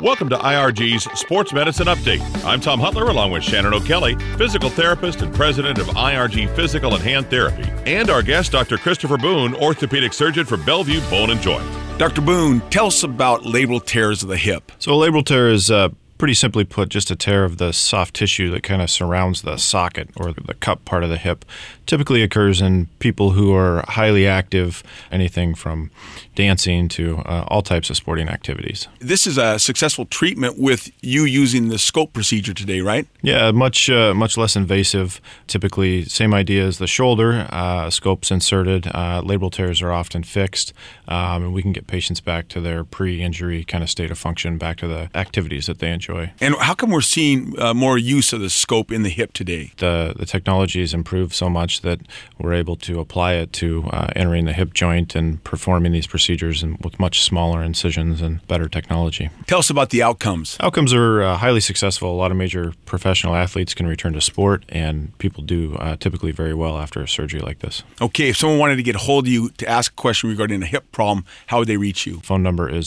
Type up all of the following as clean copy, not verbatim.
Welcome to IRG's Sports Medicine Update. I'm Tom Hutler along with Shannon O'Kelly, physical therapist and president of IRG Physical and Hand Therapy, and our guest, Dr. Christopher Boone, orthopedic surgeon for Bellevue Bone and Joint. Dr. Boone, tell us about labral tears of the hip. So a labral tear is pretty simply put just a tear of the soft tissue that kind of surrounds the socket or the cup part of the hip. Typically occurs in people who are highly active, anything from dancing to all types of sporting activities. This is a successful treatment with you using the scope procedure today, right? Yeah, much less invasive. Typically, same idea as the shoulder. Scopes inserted. Labral tears are often fixed, and we can get patients back to their pre-injury kind of state of function, back to the activities that they enjoy. And how come we're seeing more use of the scope in the hip today? The technology has improved so much that we're able to apply it to entering the hip joint and performing these procedures and with much smaller incisions and better technology. Tell us about the outcomes. Outcomes are highly successful. A lot of major professional athletes can return to sport, and people do typically very well after a surgery like this. Okay, if someone wanted to get a hold of you to ask a question regarding a hip problem, how would they reach you? Phone number is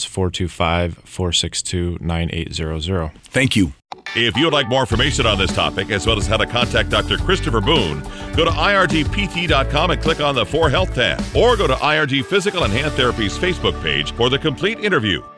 425-462-9800. Thank you. If you would like more information on this topic, as well as how to contact Dr. Christopher Boone, go to irgpt.com and click on the For Health tab, or go to IRG Physical and Hand Therapy's Facebook page for the complete interview.